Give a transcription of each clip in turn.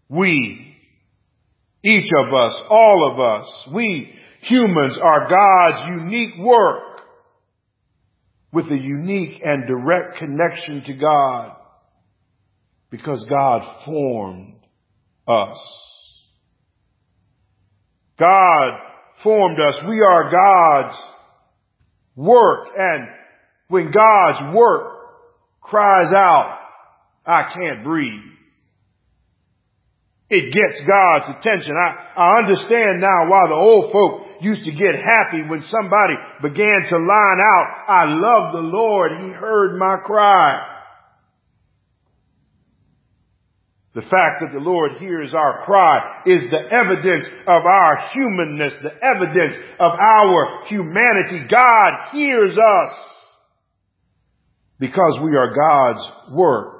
We, each of us, all of us, we humans are God's unique work with a unique and direct connection to God because God formed us. God formed us. We are God's work. And when God's work cries out, I can't breathe, it gets God's attention. I understand now why the old folk used to get happy when somebody began to line out, I love the Lord, He heard my cry. The fact that the Lord hears our cry is the evidence of our humanness, the evidence of our humanity. God hears us because we are God's work.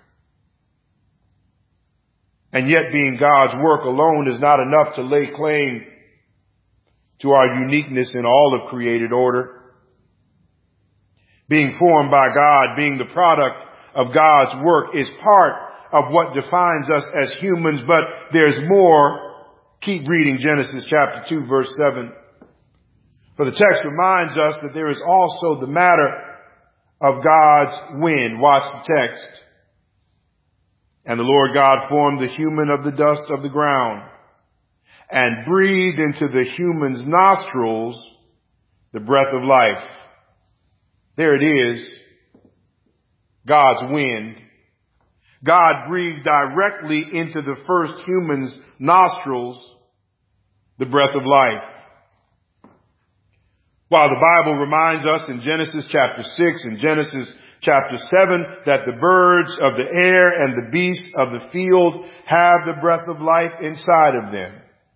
And yet being God's work alone is not enough to lay claim to our uniqueness in all of created order. Being formed by God, being the product of God's work is part of what defines us as humans, but there's more. Keep reading Genesis chapter 2, verse 7. For the text reminds us that there is also the matter of God's wind. Watch the text. And the Lord God formed the human of the dust of the ground and breathed into the human's nostrils the breath of life. There it is. God's wind. God breathed directly into the first human's nostrils the breath of life. While the Bible reminds us in Genesis chapter 6 and Genesis chapter 7 that the birds of the air and the beasts of the field have the breath of life inside of them,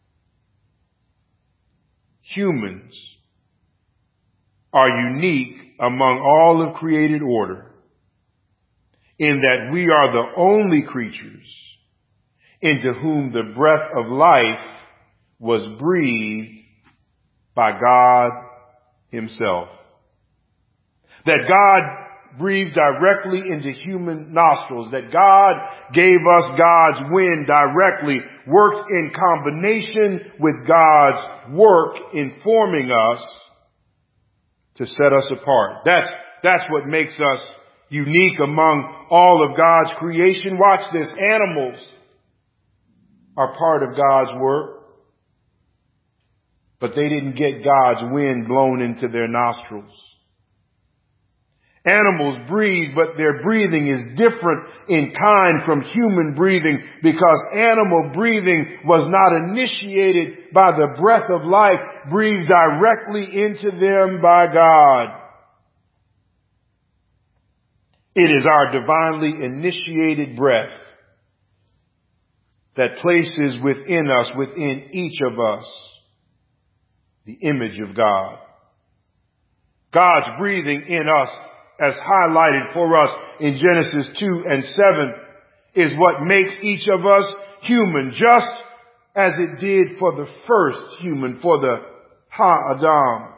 humans are unique among all of created order in that we are the only creatures into whom the breath of life was breathed by God Himself. That God breathed directly into human nostrils, that God gave us God's wind directly, worked in combination with God's work in forming us to set us apart. That's what makes us unique among all of God's creation. Watch this. Animals are part of God's work, but they didn't get God's wind blown into their nostrils. Animals breathe, but their breathing is different in kind from human breathing because animal breathing was not initiated by the breath of life breathed directly into them by God. It is our divinely initiated breath that places within us, within each of us, the image of God. God's breathing in us, as highlighted for us in Genesis 2 and 7, is what makes each of us human, just as it did for the first human, for the Ha-Adam.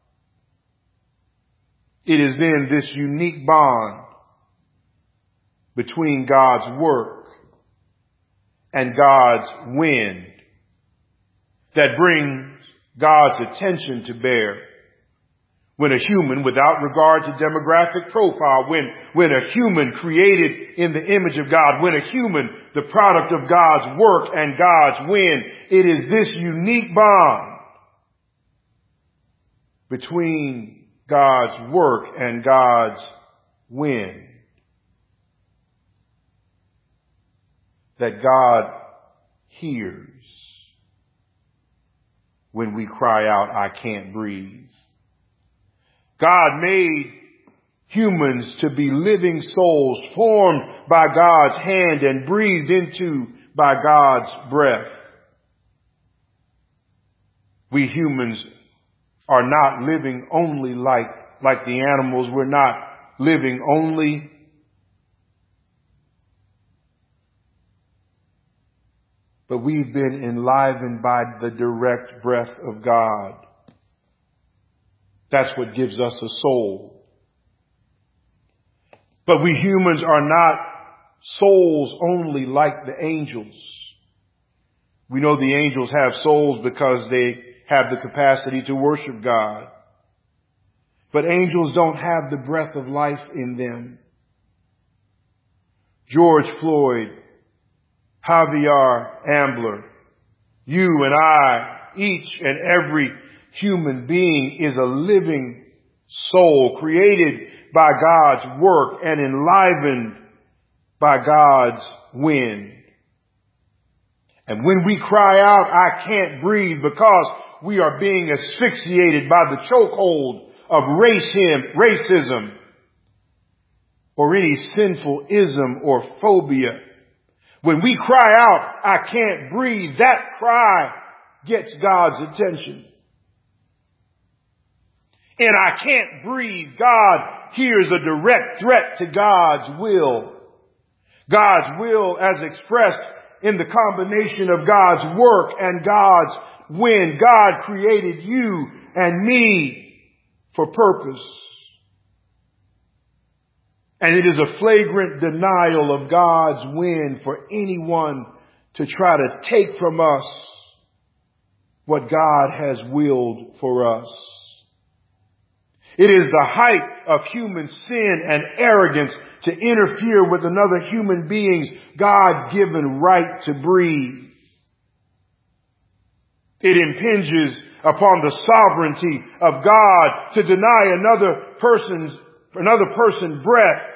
It is in this unique bond between God's work and God's wind that brings God's attention to bear. When a human, without regard to demographic profile, when a human created in the image of God, when a human, the product of God's work and God's wind, it is this unique bond between God's work and God's wind that God hears when we cry out, I can't breathe. God made humans to be living souls formed by God's hand and breathed into by God's breath. We humans are not living only like the animals. We're not living only but we've been enlivened by the direct breath of God. That's what gives us a soul. But we humans are not souls only like the angels. We know the angels have souls because they have the capacity to worship God. But angels don't have the breath of life in them. George Floyd, Javier Ambler, you and I, each and every human being is a living soul created by God's work and enlivened by God's wind. And when we cry out, "I can't breathe," because we are being asphyxiated by the chokehold of racism, or any sinful ism or phobia. When we cry out, "I can't breathe," that cry gets God's attention. And "I can't breathe," God hears a direct threat to God's will. God's will as expressed in the combination of God's work and God's wind. God created you and me for purpose. And it is a flagrant denial of God's wind for anyone to try to take from us what God has willed for us. It is the height of human sin and arrogance to interfere with another human being's God-given right to breathe. It impinges upon the sovereignty of God to deny another person breath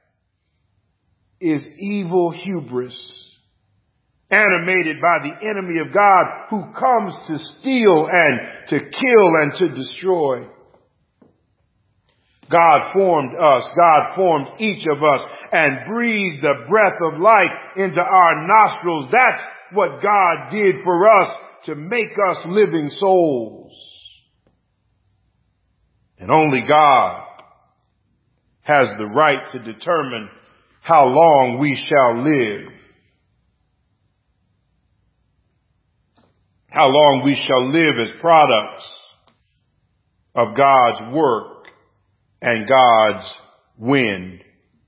is evil hubris, animated by the enemy of God who comes to steal and to kill and to destroy. God formed us, God formed each of us and breathed the breath of life into our nostrils. That's what God did for us, to make us living souls. And only God has the right to determine how long we shall live. How long we shall live as products of God's work and God's wind.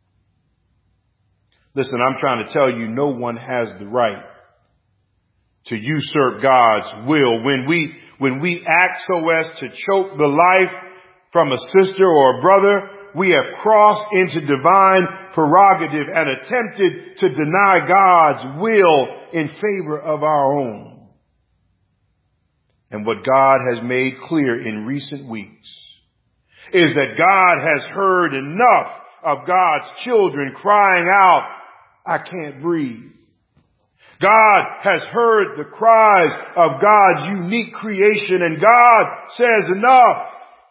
Listen, I'm trying to tell you, no one has the right to usurp God's will. When we act so as to choke the life from a sister or a brother, we have crossed into divine prerogative and attempted to deny God's will in favor of our own. And what God has made clear in recent weeks is that God has heard enough of God's children crying out, "I can't breathe." God has heard the cries of God's unique creation, and God says enough.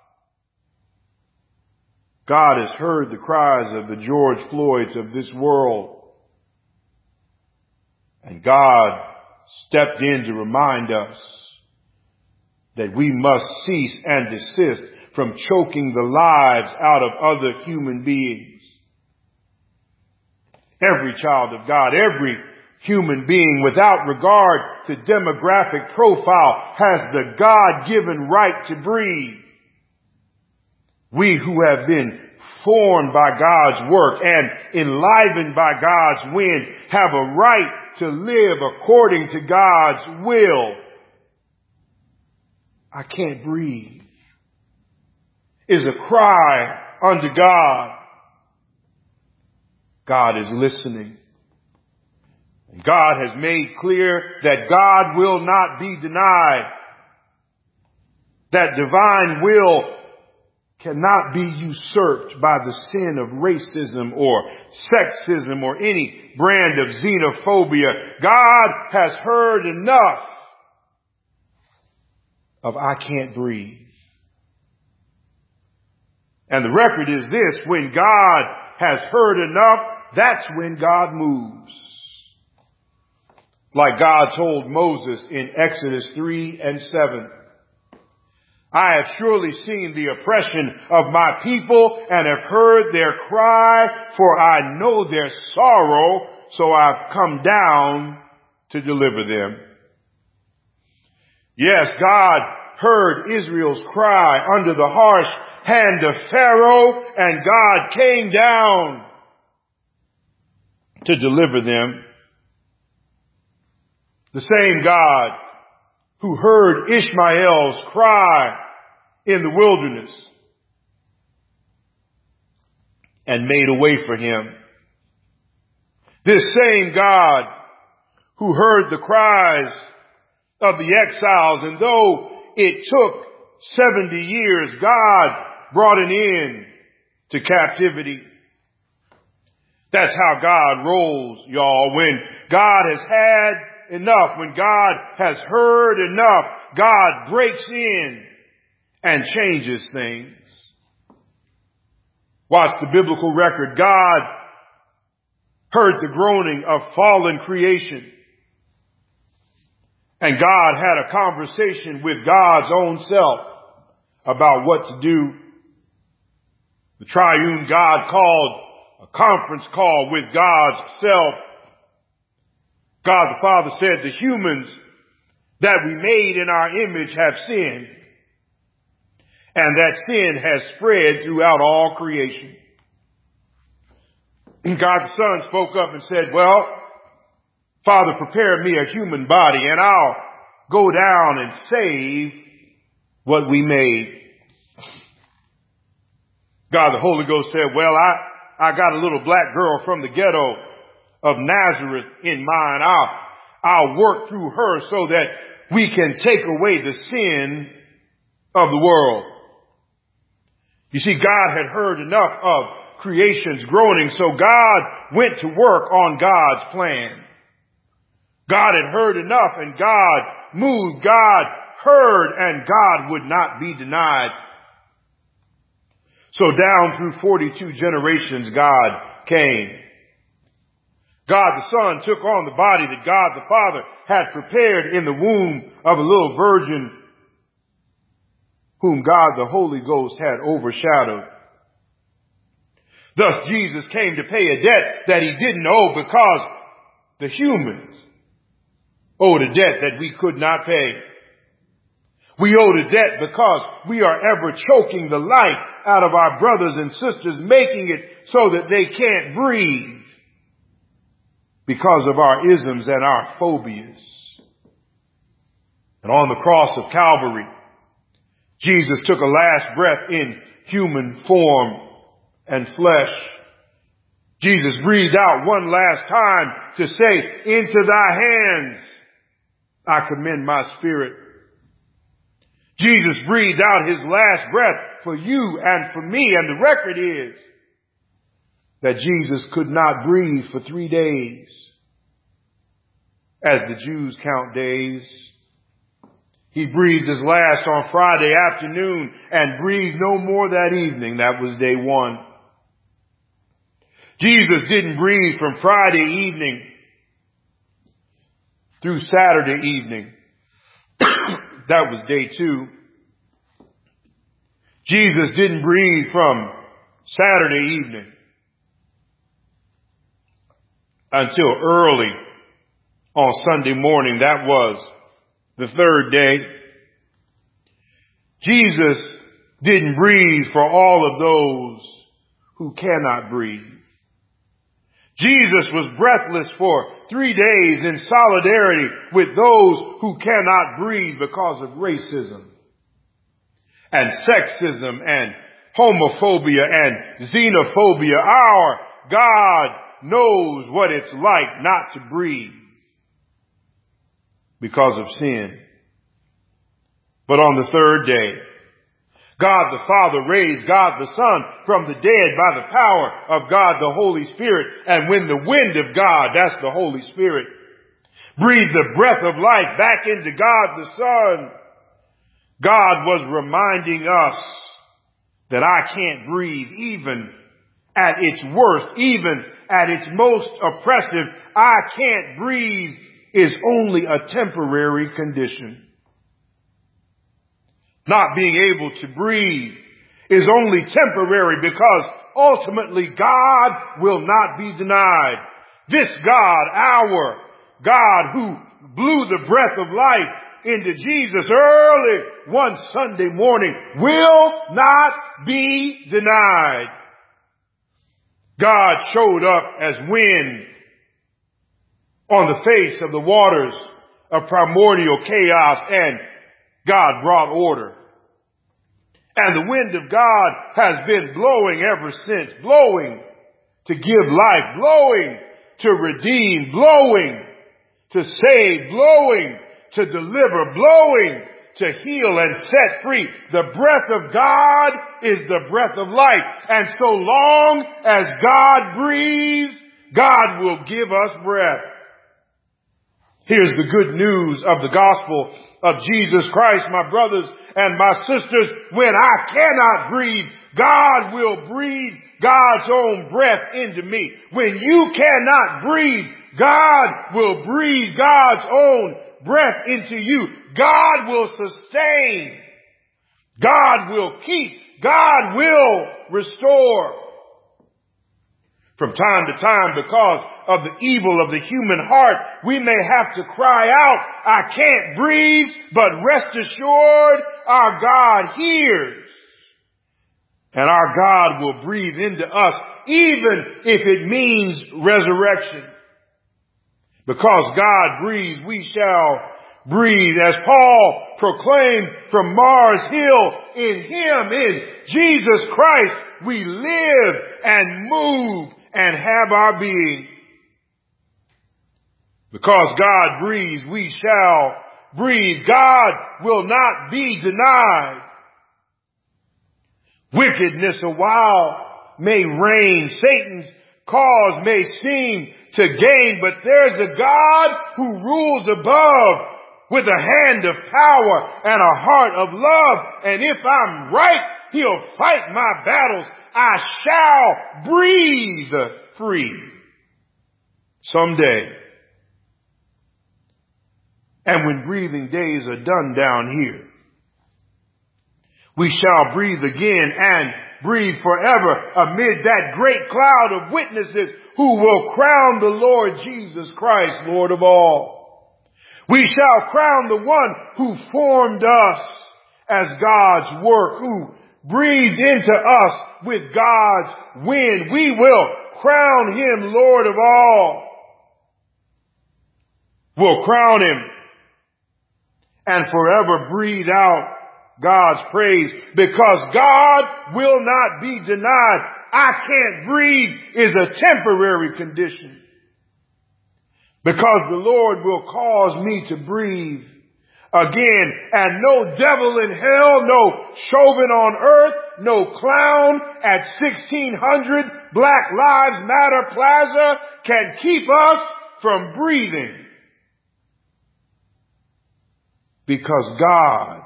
God has heard the cries of the George Floyds of this world, and God stepped in to remind us that we must cease and desist from choking the lives out of other human beings. Every child of God, every human being, without regard to demographic profile, has the God-given right to breathe. We who have been formed by God's work and enlivened by God's wind have a right to live according to God's will. "I can't breathe" is a cry unto God. God is listening. God has made clear that God will not be denied. That divine will cannot be usurped by the sin of racism or sexism or any brand of xenophobia. God has heard enough of "I can't breathe." And the record is this: when God has heard enough, that's when God moves. Like God told Moses in Exodus 3 and 7, "I have surely seen the oppression of my people and have heard their cry, for I know their sorrow, so I've come down to deliver them." Yes, God heard Israel's cry under the harsh hand of Pharaoh, and God came down to deliver them. The same God who heard Ishmael's cry in the wilderness and made a way for him. This same God who heard the cries of the exiles, and though it took 70 years, God brought an end to captivity. That's how God rolls, y'all. When God has had enough, when God has heard enough, God breaks in and changes things. Watch the biblical record. God heard the groaning of fallen creation. And God had a conversation with God's own self about what to do. The triune God called a conference call with God's self. God the Father said, the humans that we made in our image have sinned, and that sin has spread throughout all creation. And God the Son spoke up and said, well, Father, prepare me a human body, and I'll go down and save what we made. God the Holy Ghost said, well, I got a little black girl from the ghetto of Nazareth in mind. I'll work through her so that we can take away the sin of the world. You see, God had heard enough of creation's groaning, so God went to work on God's plan. God had heard enough, and God moved. God heard, and God would not be denied. So down through 42 generations, God came. God the Son took on the body that God the Father had prepared in the womb of a little virgin whom God the Holy Ghost had overshadowed. Thus Jesus came to pay a debt that he didn't owe, because the humans owed a debt that we could not pay. We owed a debt because we are ever choking the life out of our brothers and sisters, making it so that they can't breathe because of our isms and our phobias. And on the cross of Calvary, Jesus took a last breath in human form and flesh. Jesus breathed out one last time to say, into thy hands I commend my spirit. Jesus breathed out his last breath for you and for me, and the record is that Jesus could not breathe for 3 days, as the Jews count days. He breathed his last on Friday afternoon and breathed no more that evening. That was day 1. Jesus didn't breathe from Friday evening through Saturday evening. That was day 2. Jesus didn't breathe from Saturday evening until early on Sunday morning. That was the 3rd day. Jesus didn't breathe for all of those who cannot breathe. Jesus was breathless for 3 days in solidarity with those who cannot breathe because of racism and sexism and homophobia and xenophobia. Our God knows what it's like not to breathe because of sin. But on the 3rd day, God the Father raised God the Son from the dead by the power of God the Holy Spirit. And when the wind of God, that's the Holy Spirit, breathed the breath of life back into God the Son, God was reminding us that I can't breathe even at its worst, even at its most oppressive. I can't breathe is only a temporary condition. Not being able to breathe is only temporary, because ultimately God will not be denied. This God, our God, who blew the breath of life into Jesus early one Sunday morning, will not be denied. God showed up as wind on the face of the waters of primordial chaos, and God brought order. And the wind of God has been blowing ever since, blowing to give life, blowing to redeem, blowing to save, blowing to deliver, blowing to heal and set free. The breath of God is the breath of life. And so long as God breathes, God will give us breath. Here's the good news of the gospel of Jesus Christ, my brothers and my sisters. When I cannot breathe, God will breathe God's own breath into me. When you cannot breathe, God will breathe God's own breath into you. God will sustain. God will keep. God will restore. From time to time, because of the evil of the human heart, we may have to cry out, I can't breathe, but rest assured, our God hears. And our God will breathe into us, even if it means resurrection. Because God breathes, we shall breathe. As Paul proclaimed from Mars Hill, in Him, in Jesus Christ, we live and move and have our being. Because God breathes, we shall breathe. God will not be denied. Wickedness a while may reign. Satan's cause may seem to gain, but there's a God who rules above with a hand of power and a heart of love. And if I'm right, He'll fight my battles. I shall breathe free someday. And when breathing days are done down here, we shall breathe again and breathe forever amid that great cloud of witnesses who will crown the Lord Jesus Christ, Lord of all. We shall crown the one who formed us as God's work, who breathed into us with God's wind. We will crown Him Lord of all. We'll crown Him and forever breathe out God's praise, because God will not be denied. I can't breathe is a temporary condition, because the Lord will cause me to breathe again, and no devil in hell, no Chauvin on earth, no clown at 1600 Black Lives Matter Plaza can keep us from breathing, because God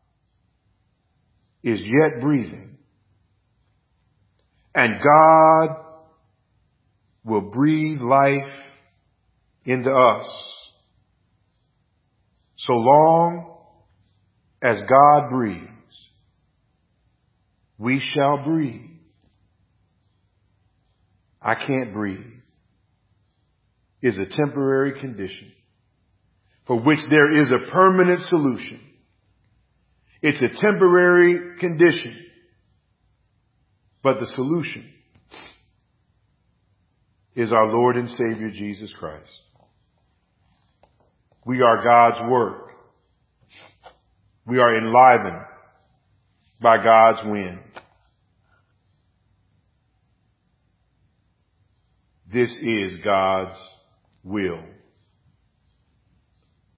is yet breathing, and God will breathe life into us. So long as God breathes, we shall breathe. I can't breathe is a temporary condition for which there is a permanent solution. It's a temporary condition, but the solution is our Lord and Savior Jesus Christ. We are God's work. We are enlivened by God's wind. This is God's will.